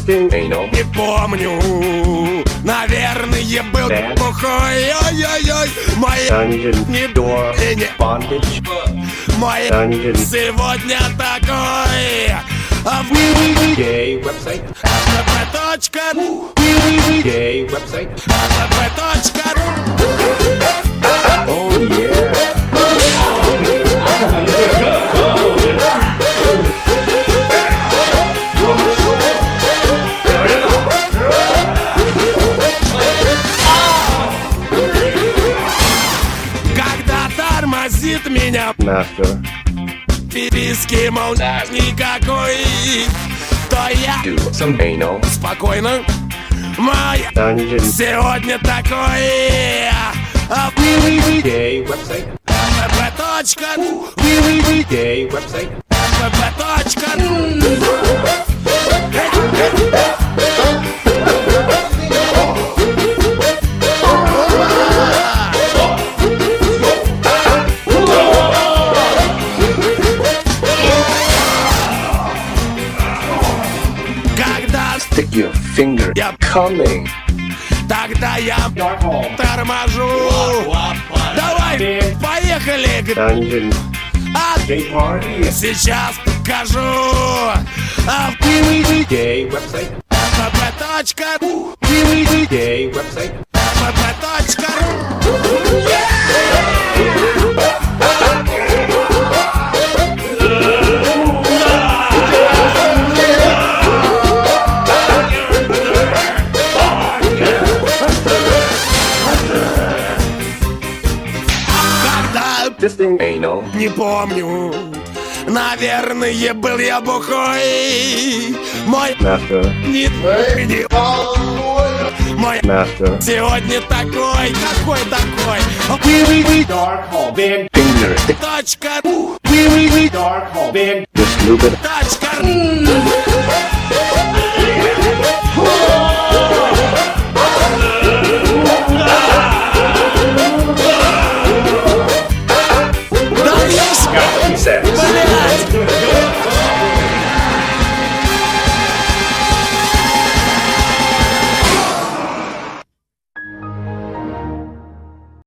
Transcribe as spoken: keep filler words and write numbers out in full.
Fisting anal. Не помню, наверное, был Dad. бухой. Ой-ой-ой, моя Dungeon не door и не bondage. моя Dungeon сегодня такой. А в gay website. точка Gay website. точка Oh yeah. Когда тормозит меня Master. переписки, мол, никакой, то я Do some anal. спокойно. Моя Dungeon сегодня такой. А gay website. точка Gay website. точка Когда Stick your finger. я Coming. тогда я торможу. Давай, поехали. Dungeon А gay party. сейчас покажу. А Gay website. точка Gay website. точка Fisting anal. Не помню, наверное, был я бухой. Мой Master. не, не мой Master. сегодня такой, какой такой. Dark hole. Van finger. Stick Точка, dark hole. Van. Just lube it. точка.